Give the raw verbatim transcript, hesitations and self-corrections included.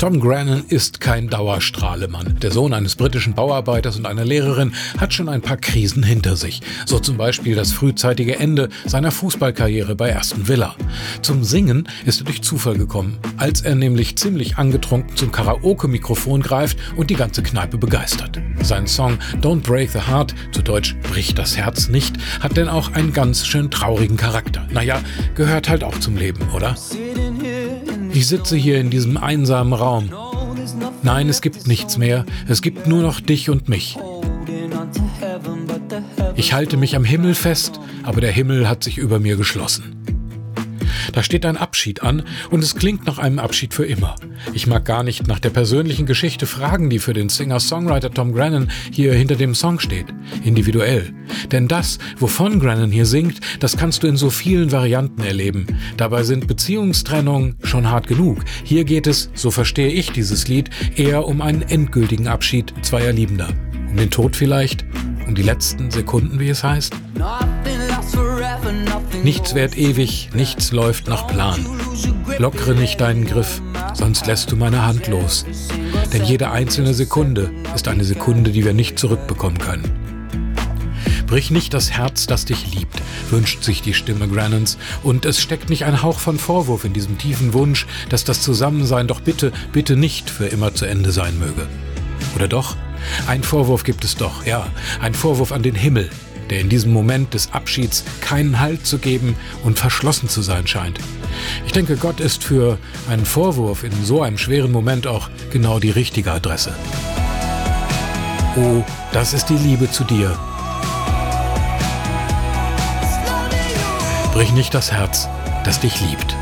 Tom Grennan ist kein Dauerstrahlemann. Der Sohn eines britischen Bauarbeiters und einer Lehrerin hat schon ein paar Krisen hinter sich. So zum Beispiel das frühzeitige Ende seiner Fußballkarriere bei Aston Villa. Zum Singen ist er durch Zufall gekommen, als er nämlich ziemlich angetrunken zum Karaoke-Mikrofon greift und die ganze Kneipe begeistert. Sein Song Don't Break the Heart, zu Deutsch Brich das Herz nicht, hat denn auch einen ganz schön traurigen Charakter. Naja, gehört halt auch zum Leben, oder? Ich sitze hier in diesem einsamen Raum. Nein, es gibt nichts mehr. Es gibt nur noch dich und mich. Ich halte mich am Himmel fest, aber der Himmel hat sich über mir geschlossen. Da steht ein Abschied an und es klingt nach einem Abschied für immer. Ich mag gar nicht nach der persönlichen Geschichte fragen, die für den Singer-Songwriter Tom Grennan hier hinter dem Song steht. Individuell. Denn das, wovon Grennan hier singt, das kannst du in so vielen Varianten erleben. Dabei sind Beziehungstrennungen schon hart genug. Hier geht es, so verstehe ich dieses Lied, eher um einen endgültigen Abschied zweier Liebender. Um den Tod vielleicht? Um die letzten Sekunden, wie es heißt? Nichts währt ewig, nichts läuft nach Plan. Lockere nicht deinen Griff, sonst lässt du meine Hand los. Denn jede einzelne Sekunde ist eine Sekunde, die wir nicht zurückbekommen können. Brich nicht das Herz, das dich liebt, wünscht sich die Stimme Grennans. Und es steckt nicht ein Hauch von Vorwurf in diesem tiefen Wunsch, dass das Zusammensein doch bitte, bitte nicht für immer zu Ende sein möge. Oder doch? Ein Vorwurf gibt es doch, ja, ein Vorwurf an den Himmel, der in diesem Moment des Abschieds keinen Halt zu geben und verschlossen zu sein scheint. Ich denke, Gott ist für einen Vorwurf in so einem schweren Moment auch genau die richtige Adresse. Oh, das ist die Liebe zu dir. Brich nicht das Herz, das dich liebt.